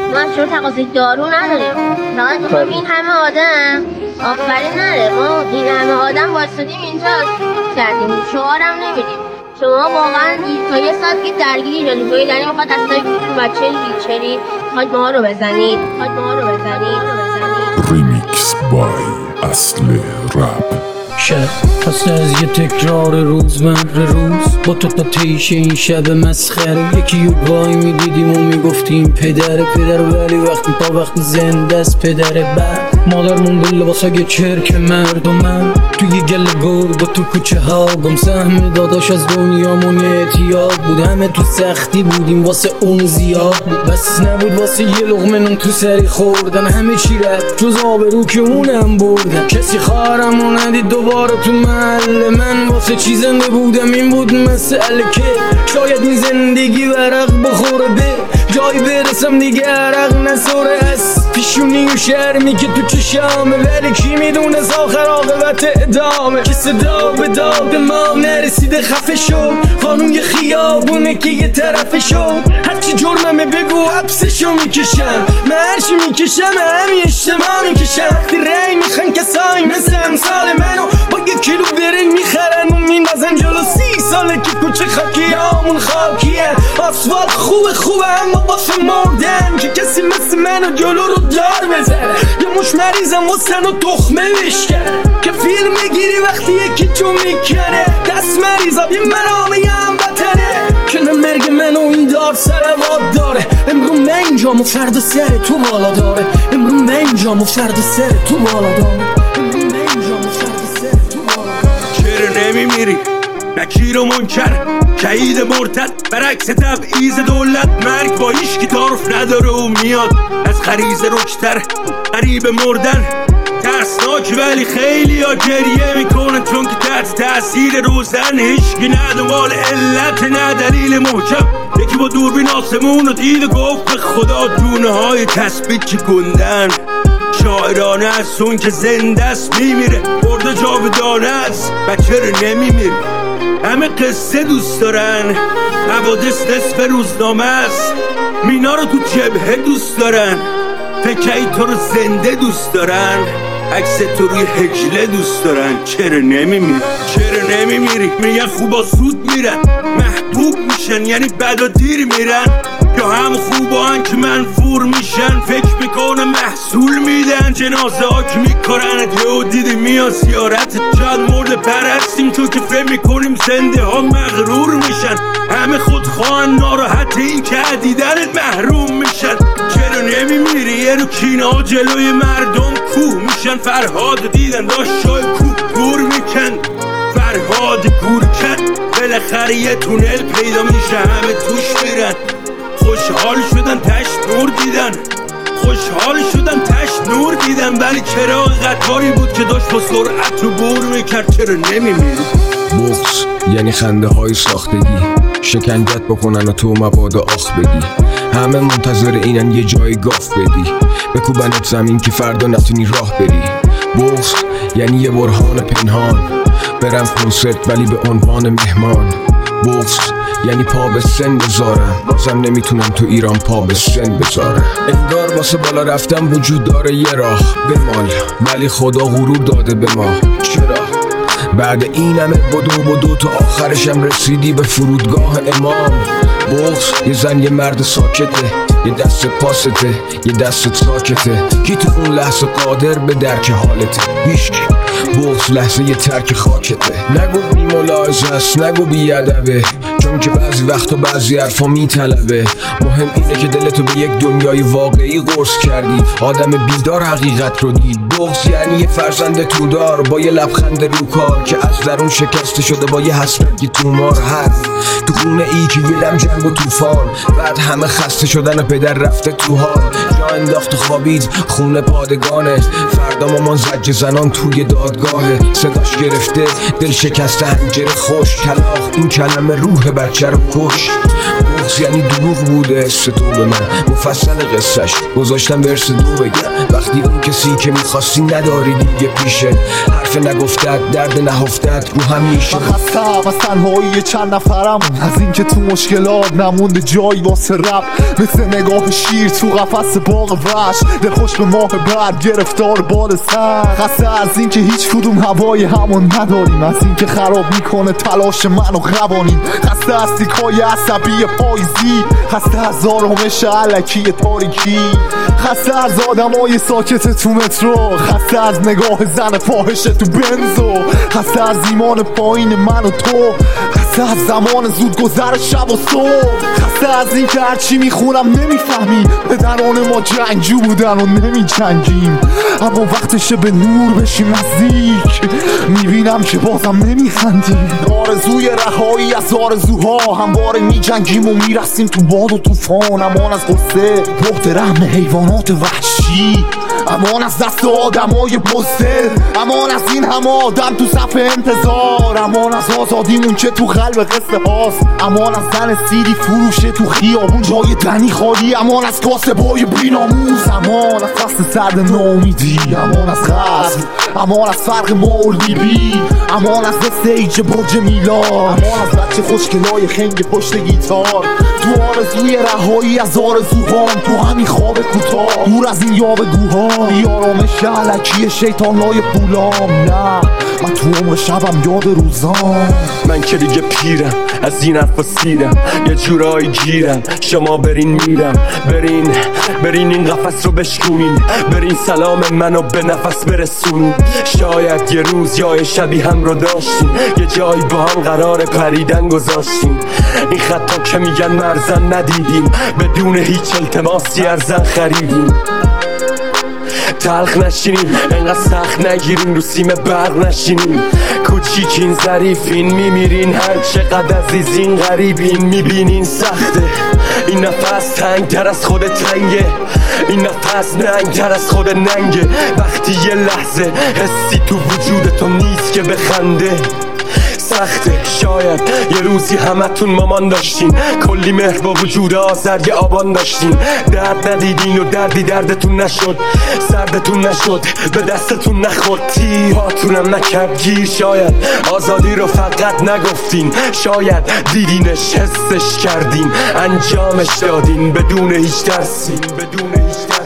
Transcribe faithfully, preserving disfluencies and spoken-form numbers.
ما شور تقاضی دارو نداریم، فقط میخوایم این همه آدم آفرین نره. ما این همه آدم واسدیم اینجا کردیم، شعارم نمیدیم. شما واقعا تا یه ساعت که درگیری جلوی ویلانی میخواد دستای بچه ریچری میخواد ما رو بزنید، میخواد ما رو بزنید. ریمیکس بای اصل رپ. شب پس از یه تکرار روزمره روز با تو تا تیشه این شب مسخره یکی یو وای میدیدیم و میگفتیم پدر پدر، ولی وقتی تا وقتی زنده است پدر بعد مادر مونده لباسای چرک مردمم توی گل گرگ و تو کوچه ها گم سهم داداش از دنیامون اعتیاد بود. همه تو سختی بودیم واسه اون زیاد بود، بس نبود واسه یه لقمه نون تو سری خوردن. همه چی رفت جز آبرو که اونم بردن. کسی خواهرمو ندید دوباره تو محل من، واسه چی زنده بودم این بود مسئله که شاید این زندگی ورق بخوره به جایی برسم دیگه عرق نسوره از پیشونی و شرمی که تو چشامه، ولی کی میدونه آخر عاقبت ادامه که صدا به داد ما نرسیده خفه شد. قانون یه خیابونه که یه طرفه شد، هرچی جرممه بگو حبسشو میکشم، من هرچی میکشم همین اجتماع میکشم. وقتی رای میخوان کسایی مثل امثال منو با یه کیلو برنج میخرن و میندازن جلو سی ساله که کوچه خاکی همون خاکیه. آسفالت خوبه خوبه اما واسه مردن که کسی مثل منو جلو رو دار بزنه. یه مش مریضم واسه نو تخمه بشکن که فیلم بگیری وقتی یکی تو میکنه. دست مریضا بی منامه یه هموطنه که نه مرگ منو این دار سرواد داره. امرو من اینجام و فرد سر تو بالا داره. امرو من اینجام و فرد سر تو بالا داره. امرو من اینجام و فرد سر تو بالا داره. چرا نمیمیری؟ نکیر و منکر شهید مرتد برعکس تبعیض دولت. مرگ با هیچ کی تعارف نداره و میاد از غریزه رکتر. قریب مردن ترسناک ولی خیلی ها گریه میکنن چون که تحت تأثیر روزن هیچکی نه دنبال علت نه دلیل محکم. یکی با دوربین آسمون رو دید و گفت به خدا دونه های تثبیت که گندن. شاعرانه از اون که زنده است میمیره، برده جاودانه است و چرا نمیمیره. همه قصه دوست دارن، حوادث نصف روزنامه است. مینا رو تو جبهه دوست دارن، فکری تو رو زنده دوست دارن، عکس تو روی هجله دوست دارن. چرا نمیمیری؟ چرا نمیمیری؟ میگن خوبا زود میرن، محبوب میشن یعنی بعد و دیر میرن، یا هم خوبان که منفور میشن فکر میکنه محصول میدن. جنازه ها که میکنن یهو دیدی میان زیارت جد مرده پرستیم چون که فهم میکنیم زنده ها مغرور میشن. همه خودخواهن ناراحت این که دیدنت محروم میشن. چرا نمیمیری؟ یه رو کینه ها جلوی مردم کوه میشن. فرهاد دیدن داشت شای کوه گور میکن، فرهاد گور کن. بالاخره یه تونل پیدا میشه همه توش میرن. خوشحال شدن تشت نور دیدن، خوشحال شدن تشت نور دیدن، ولی چراغ قطاری بود که داشت با سرعت رو بور میکرد. چرا نمیمیری؟ بغض یعنی خنده های ساختگی، شکنجت بکنن و تو مبادا آخ بگی. همه منتظر اینن یه جای گاف بدی، بکوبنت زمین که فردا نتونی راه بری. بغض یعنی یه برهان پنهان، برم کنسرت ولی به عنوان مهمان. بغض یعنی پا به سن بذارم، بازم نمیتونم تو ایران پا به سن بذارم. انگار واسه بالا رفتم وجود داره یه راه بمال، ولی خدا غرور داده به ما. چرا؟ بعد این همه بدو بدو تا آخرشم رسیدی به فرودگاه امام. بغض یه زن یه مرد ساکته، یه دست پاسته یه دست ساکته، کی تو اون لحظه قادر به درک حالته؟ هیچکی. بغض لحظه یه ترک خاکته. نگو بی ملاحظه است، نگو بی ادبه، چون که بعضی وقتا بعضی حرفا میطلبه. مهم اینه که دلتو به یک دنیای واقعی قرص کردی، آدم بیدار حقیقت رو دید. بغض یعنی یه فرزند تودار با یه لبخند رو کار که از درون شکسته شده با یه حسرت تومار. هست تو خونه ای که یه دم جنگ و توفان، بعد همه خسته شدن و پدر رفته تو حال، جا انداخت و خوابید خونه پادگانه. فردا مامان زجر زنان توی دادگاهه، صداش گرفته دل شکسته حنجره خوش. کلاغ این کلمه روح بچه رو کش. راست یعنی دروغ بوده عشق تو به من. مفصل قصهش گذاشتم ورس دو بگم. وقتی اون کسی که میخواستی نداری دیگه پیشه، حرف نگفتت درد نهفتت رو هم میشه. من خستم از تنهایی چند نفرم، از اینکه تو مشکلات نمونده جایی واسه رب. مثل نگاه شیر تو قفس باغ وحش، دل خوش به ماه بعد گرفتار بال سر. خسته از اینکه هیچ کدوم هوای همون نداریم، از اینکه خراب میکنه تلاش من و قوانین. خسته از تیکای عصبی پاییزی، خسته از آرامش علکی تاریکی، خسته از آدمای ساکت تو مترو، خسته از نگاه زن فاحش تو بنزو، خسته از ایمان پایین من و تو، خسته از زمان زود گذر شب و صبح، خسته از این که هرچی میخونم نمیفهمی. پدران ما جنگجو بودن و نمی جنگیم، اما وقتشه به نور بشیم نزدیک، میبینم که بازم نمیخندی. آرزوی رهایی از آرزوها، همواره میجنگیم و میرسیم تو باد و طوفان. امان از قصه بغض رحم حیوانات وحشی، امان از دست آدمای بزدل، امان از این همه آدم تو صف انتظار، امان از آزادیمون که تو قلب قصه هاست، امان از زن سیدی فروشه تو خیابون جای دنی خالی، امان از کاسبای بیناموز، امان از فصل سرد ناامیدی، امان از غزل، امان از فرق ما و لیبی، امان از استیج برج میلاد، امان از بچه خوشگلای خنگ پشت گیتار. تو آرزوی رهایی از آرزوهام، تو همین خواب کوتاه دور از این یاوه‌گوها، بی آرامش علکی شیطانای پولام. نه من تو عمر شبم یاد روزام. من که دیگه پیرم از این حرفا سیرم، یه جورایی گیرم. شما برین میرم، برین برین این قفس رو بشکونین، برین سلام منو به نفس برسونین. شاید یه روز یا یه شبی هم رو داشتین، یه جایی با هم قرار پریدن گذاشتین. این خطا که میگن مرزن ندیدیم، بدون هیچ التماسی ارزن خریدیم. تلخ نشینیم انقدر سخت نگیرین، رو سیم برق نشینیم. کوچیکین ظریفین میمیرین، هر چقدر عزیزین غریبین. میبینین سخته این نفس، تنگ تر از خود تنگه این نفس، ننگ تر از خود ننگه. وقتی یه لحظه حسی تو وجودتو نیست که بخنده. سخته شاید یه روزی همتون مامان داشتین، کلی مهر با وجود آذر یه آبان داشتین. درد ندیدین و دردی دردتون نشد، سردتون نشد به دستتون نخورد، تیهاتونم نکرد گیر. شاید آزادی رو فقط نگفتین، شاید دیدینش حسش کردین، انجامش دادین بدون هیچ ترسی، بدون هیچ ترسی.